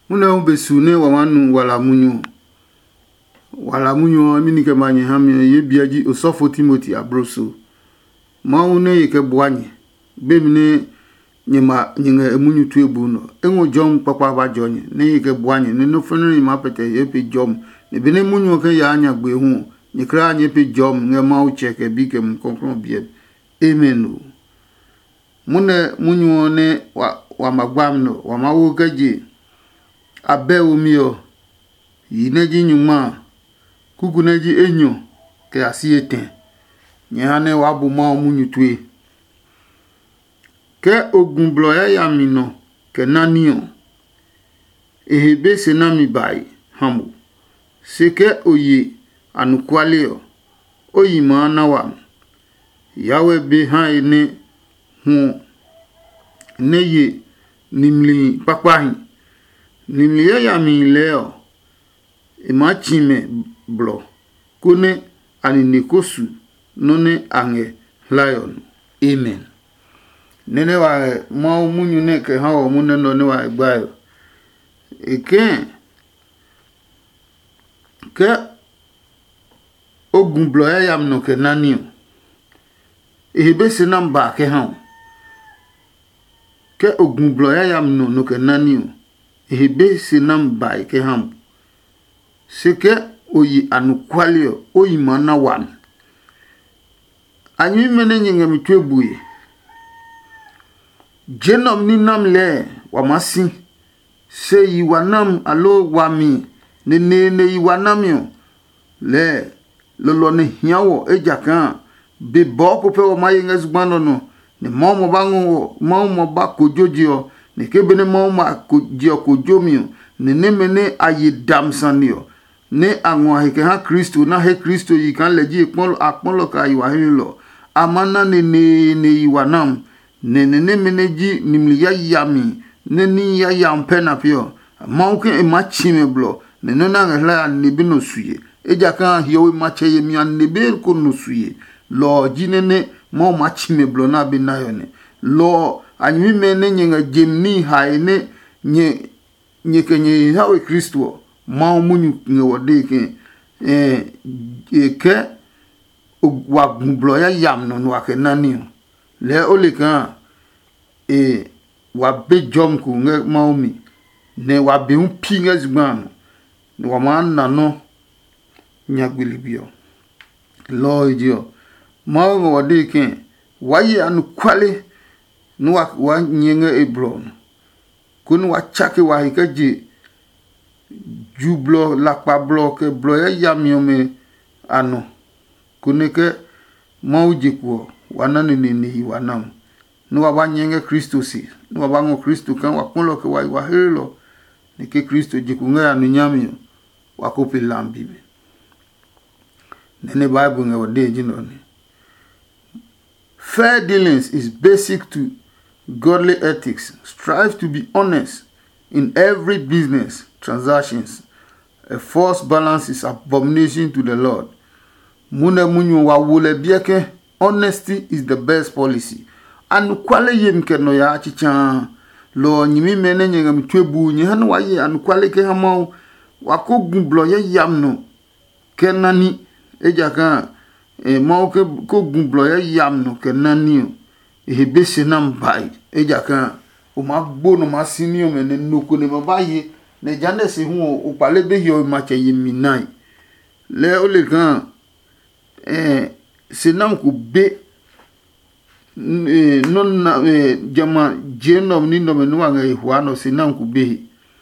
Muna ubesune wa manu wala munyo mini ke manye hami ye biaji osofo Timothy abroso ma une ye ke boanye be mine nyima nyinga emunyu tu ebu no enwo jom papa ba jonye ne ye ke boanye ne no funu ni mapete ye pe jom ne bene munyu ke ya anya gbe hu ni kra anya pe jom nge ma uche ke bi ke mkonkron bie amen. Mune munyu ne wa magbam no wa mawo keje abe umio yineji nyuma kukuneji enyo ke asiete nyane wabu ma munyu tue ke ogunblo ya mino ke nanio ehebe senami bai hamu seke oyi anukwaleo oyi maana wa yawe be ha ene hu neye nimli papahi nimli ya mi leo imachime blo kune aninikosu none ange lion amen. Nene wa ma munyu ne ke ha o munne no ne wa egbayo eke ke ogun blo ya mno ke nani ehebe se namba ke ha ke ogun blo ya mno no ke nani ehebe se namba ke ha seke oyi anukwalio oyi mana wan anyi mene nyinga mitwebuye jenom ni nam le wamasi se yiwanam alo wami ne yiwanamio le lolo ne hiawo ejakan be boko pe o mayenga zgbano no ne momo bango momo ba kojojio ne kebene momo kojio kojomio ne mene ayi damsanio ne anwa heke ha Kristo na he Kristo yi kan leji akpolo ka yiwa hilo amana ne yiwanam ne meneji nimli ya yami ne ni ya yampena pio mauke machime blo ne nona ngala ne bino suye eja kan hiyo mache ye mi an ne be ko no suye lo jinene mo machime blo na binayo ne lo anyi mene nyenga jemni haine nye kenye hawe Kristo ma munyu ngewode ke wa blo ya yam no wa ke nani le ole kan wa be jom ku nge maomi ne wa be un pinga zgbano ne wa man na no nyagbelibio lo idio ma ngewode ke wa ye anu kwale no wa nyenga eblon kunu wa chake wa hikaji jublo lakpa bloke blo ya yamiome ano kuneke maujikuo wanani ni wanam no wabanyenge Kristo si no wabango Kristo kan wakunlo ke wa helo ne ke Kristo jikunga anu nyamio wakopi lambi nene Bible ngewode jinoni. Fair dealings is basic to godly ethics. Strive to be honest in every business transactions. A false balance is abomination to the Lord. Mune munyu wa wule bieke. Honesty is the best policy. Anu kwale yemke no ya chicha. Lo nyimi mene nye mtwebu nye hanu wa ye anu kwale ke hamau. Wako gumblo ye yamno. Ke nani eja kan mau ke ko gumblo ye yamno ke nani ehebese nambai eja kan o magbo no masinio mene nuko ne mabaye ne jande se hu o pale be yo mache yiminai le ole kan senam ku be non na jama jenom ni no menu anga ihuano senam ku be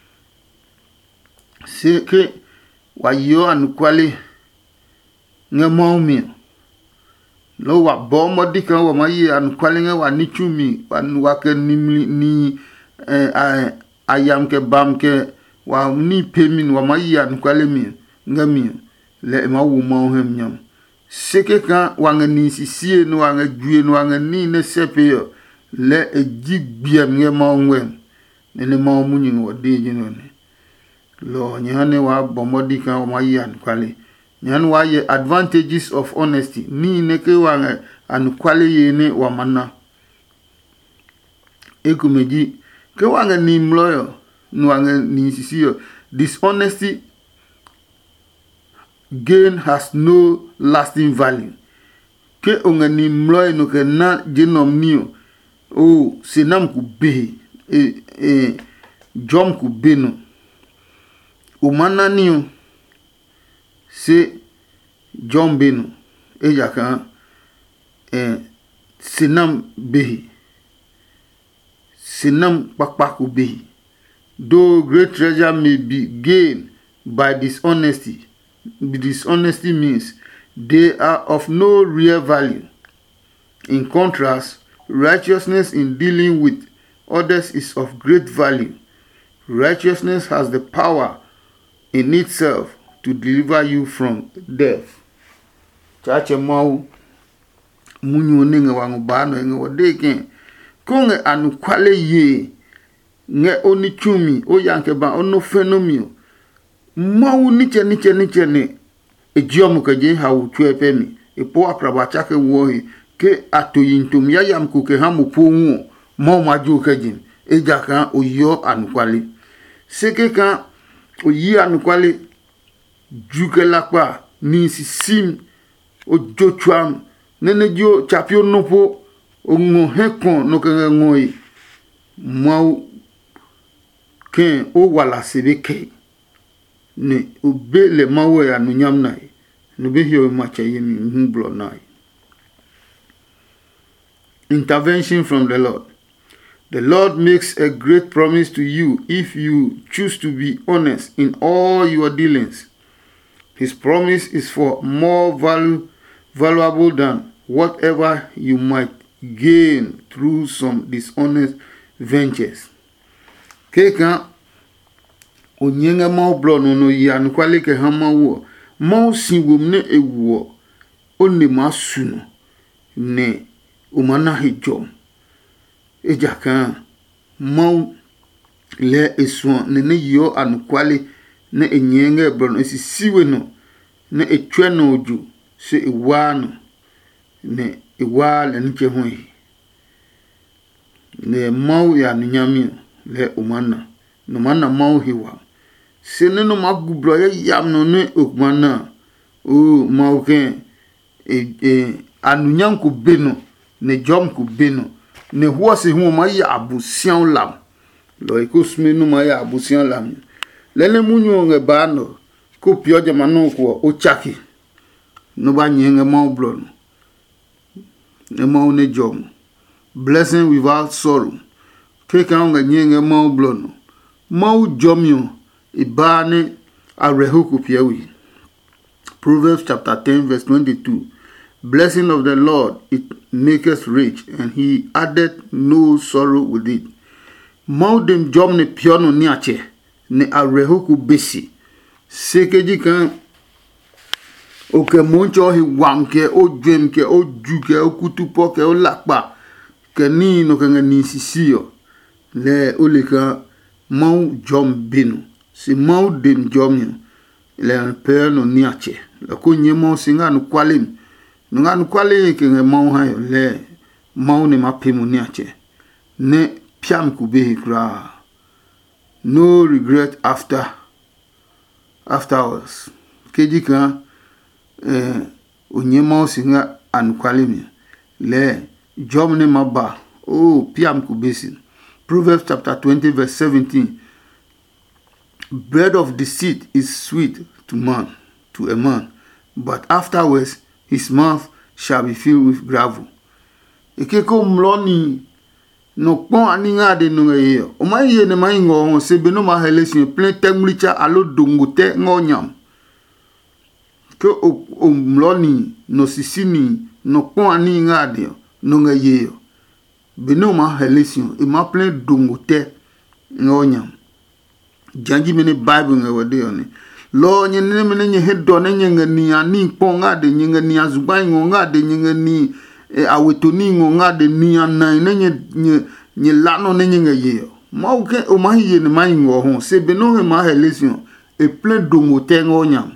se ke wa yo anukwale ngemaumi lo wa bomo dikan wa mayi anukwale nge wa nichumi wa ke ni ayam ke bam ke wa ni pemin wa mayi anukwale mi ngami le ma wu ma hem nyam seke kan wa ngani sisie no wa ngajue no wa ngani ne sepe le ejigbia nge ma onwen ne ma munyi wo de jinone lo nyane wa bomo dikan wa mayi anukwale nyan wa ye advantages of honesty ni neke wa anukwale ye ne wa mana ekumeji ke wa ni mloyo nuange ni sisio. Dishonesty gain has no lasting value. Ke onga ni mloy no ke na jenom niyo. O senam ku be jom ku beno. O mana niyo se jom beno. Eja kan senam behi. Senam pakpaku behi. Though great treasure may be gained by dishonesty, dishonesty means they are of no real value. In contrast, righteousness in dealing with others is of great value. Righteousness has the power in itself to deliver you from death. Chache mau munyo ninge wangu bano nge wadeke konge anukwale ye nge oni chumi o yanke ba ono fenomio mau niche ne ejiomu kaje ha utwe pemi epo apraba chake wohi ke atoyintum ya yam kuke hamu ponwo mau maju kaje ejaka oyo anukwale seke kan oyi anukwale juke lakwa ni sisim o jochuam nene jo chapio nopo o ngo hekon no ke ngoi mau ke o wala sebeke ne obele mawo ya no nyam nai no be hio macha yemi humblo nai. Intervention from the Lord. The Lord makes a great promise to you if you choose to be honest in all your dealings. His promise is for more valuable than whatever you might gain through some dishonest ventures. Keka onyenga mau blo no yan kwale ke hama wo mau sinwom ne ewo oni masuno ne umana hijom ejaka mau le eswan ne yo anukwale ne enyenga blo no sisiwe no ne etwe no oju se iwano ne iwale nche hoi ne mau ya nyami le umana no mana mau hiwa sene no magublo ya yam no ne okmana o mau ke anunyam ku beno ne jom ku beno ne huose hu ma ya abusian lam lo ikosme no ma ya abusian lam lele munyo nge bano ko pioje manu ko o chaki no ba nyenge mau blo no ne mau ne jom blessing without sorrow ke kan nga nyenge mau blo no mau jomyo ibane arehuku piawi. Proverbs chapter 10 verse 22. Blessing of the Lord, it maketh rich, and he added no sorrow with it. Mau dem jom ne piono niache ne arehuku besi. Sekeji kan oke moncho hi wanke o dwemke o juke o kutupo ke o lakpa ke ni no ke ni sisio le olika mau jom binu si mau dem jom le per no niache le ko nyemo singa no kwalim no nganu kwale ke mau ha le mau ne mapimu niache ne piam ku be kra no regret afterwards kejika onyemo singa an kwalim le jom ne maba o piam ku besin. Proverbs chapter 20 verse 17. Bread of deceit is sweet to a man, but afterwards his mouth shall be filled with gravel. Ekeko mloni no pon aninga de no ye. O ma ye ne ma ngo se be no ma helesi plein temlicha alo dongote ngonyam. Ke o mloni no sisini no pon aninga de no ye. Beno ma helation e ma plein dongote ngonyam janji mene bible ngawade oni lo nyene mene nye hedo ne nyengani ani ponga de nyengani azubai ngonga de nyengani awetoni ngonga de ni anan ne nye lano ne nyengeye ma uke o ma hiye ne ma ngo ho se beno ma helation e plein dongote ngonyam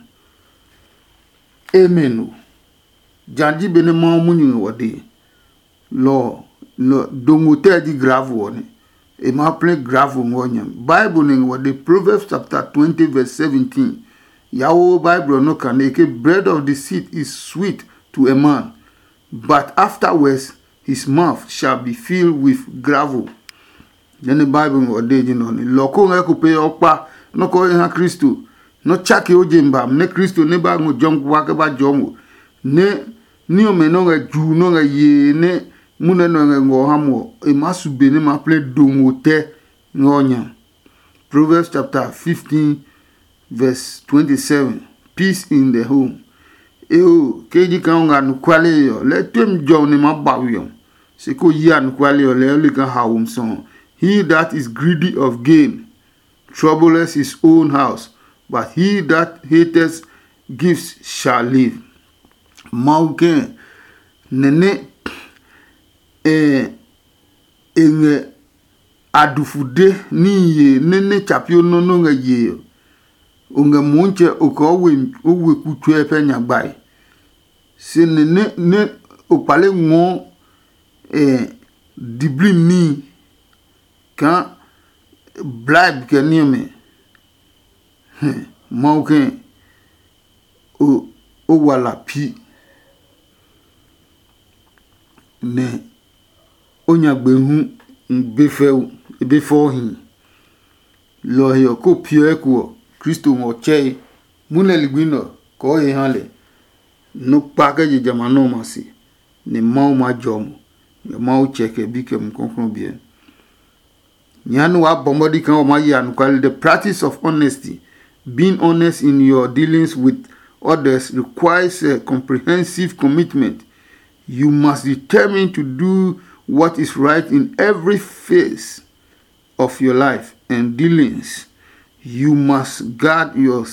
amen janji bene ma munyu ngawade lo no dongote di grave woni e ma play gravel ngonyam Bible ning what the Proverbs chapter 20 verse 17 yawo Bible no kan ke bread of the seed is sweet to a man, but afterwards his mouth shall be filled with gravel. Then the Bible what dey no ni loko nga ko pe okpa no ko ha Kristo no chake ojemba ne Kristo ne ba ngo jom wa ke ba jomo ne ni o me no nga ju no nga ye ne muna no nga ngo hamo e masu be ne ma ple dongote ngonya. Proverbs chapter 15 verse 27 peace in the home. Eo keji kan nga no kwale yo le tem jo ne ma bawo se ko ya no kwale yo le ka hawum son. He that is greedy of gain troubles his own house, but he that hateth gifts shall live. Mauke nene enge adufude ni ye nene chapio no nga ye unga munche uwe kutwe pe nyabai se nene ne opale ngo diblim ni kan bribe ke nieme mauke o wala pi ne onyagbe hu befo hin lo yo ko pie ko Kristo mo che muneli gbino ko e hanle no pa ke jamano masi ne mau ma jom yo mau cheke bi ke mkonkon bien nyanu wa bomodi kan o ma yan kwal the practice of honesty. Being honest in your dealings with others requires a comprehensive commitment. You must determine to do what is right in every phase of your life and dealings. You must guard your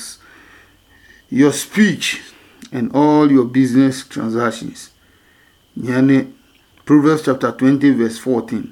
speech and all your business transactions. Yani Proverbs chapter 20 verse 14.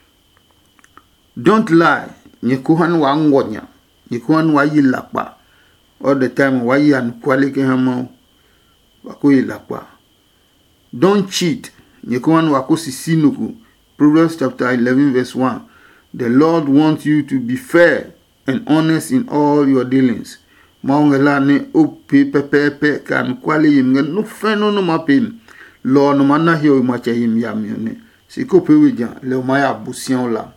Don't lie. Nyekuhan wa ngonya. Nyekuhan wa yilakpa. All the time wa yan kwalike hamo. Wako yilakpa. Don't cheat. Nyekuhan wa kusisinuku. Proverbs chapter 11 verse 1. The Lord wants you to be fair and honest in all your dealings. Maungela ne ope pepe kan kwale yimnge no feno no mapem. Lo no mana hiyo macha yim yamione. Siko peweja le maya busian la.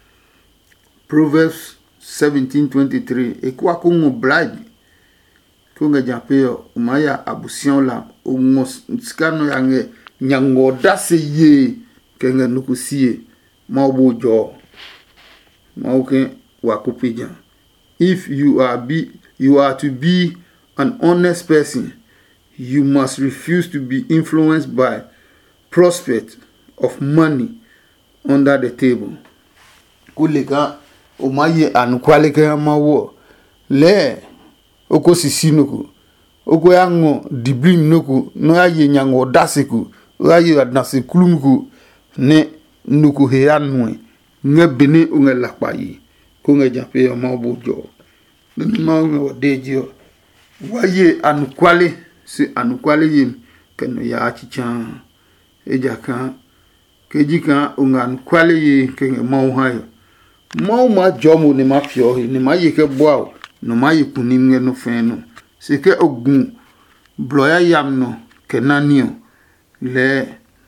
Proverbs 17:23 ekwa kungo bribe kunga japeo umaya abusion la umos skano yange nyango dase ye kenga nukusie maobojo mauke wakupija. If you are to be an honest person, you must refuse to be influenced by prospect of money under the table. Kulika omaye anukwaleke amawo le oko sisinuku oko yango diblim nuku no aye nyango dasiku aye adnase kulumku ne nuku heyanwe ngebene unge lakpayi ko nge jape amabojo nima unge wadejo waye anukwale si anukwale yim keno ya achicha ejaka kejika unga anukwale yi kenge mauhayo mau ma jomo ne ma pio ne ma yeke boao no ma yikunim nge no feno seke ogun bloya yam no kenanio le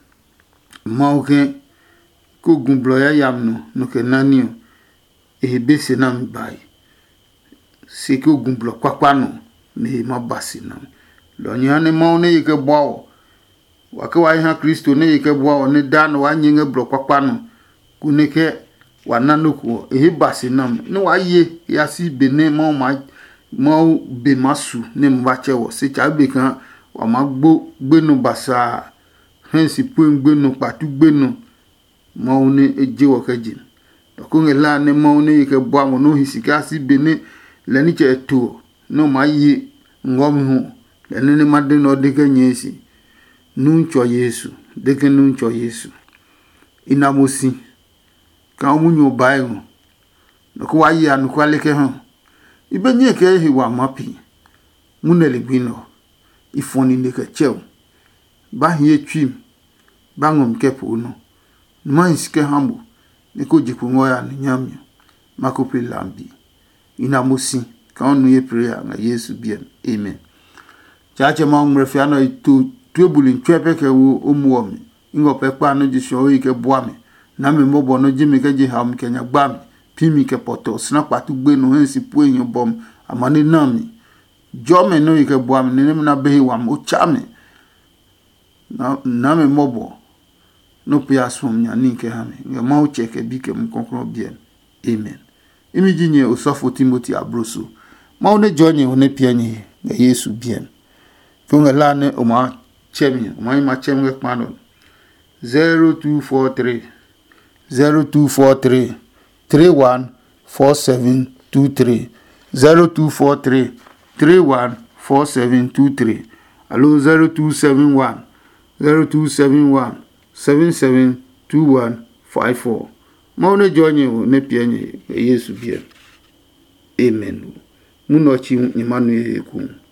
mauke ko gun bloya yam no kenanio be senam bai seke ogun blo kwakwa no ne ma basina lo nyane mau ne yeke boao wake wa ha Kristo ne yeke boao ne dan wa nyinge blo kwakwa no kuneke wananuko basinam no waye yasi bene mo be masu ne mbache wo se cha be kan wa magbo gbenu basa hensi pun gbenu patu gbenu mo ne eje wo kaji to ko ngela ne mo ne ke bo am no hisika si bene le ni che to no maye ngom hu le ne made no de ke nyesi nuncho Yesu de ke nuncho Yesu inamusi kan munyo bayo no ko wayi anu kwaleke han ibenye ke hiwa mapi munele gbino ifoni ne ke chew ba hie twim ba ngom kepo no man iske hambo niko jiku ngoya ni nyamyo makope lambi ina musi ka onu ye prayer nga Yesu bien amen chache ma ngrefi ano itu tuebuli ntwepe ke wo omuomi ngo pe pa no jisho yi ke boami na me mobo no jimi ke ji ham ke nya gbami pimi ke poto sna patu gbe no hensi puenyo bom amani nami jome no yi ke boami ne na behi wam o chame na me mobo no pia sum nya ni ke hame nga ma o cheke bi ke mkonkro bien amen imi jinye osofo Timothy Abroso ma one jonye one pia nyi nga Yesu bien funga lane o ma chemi o ma chemi ke pano 0243 314723 0243 314723 allo 0271 772154 maune jonye ne pienye Yesu bien amen munochi ni manu yeku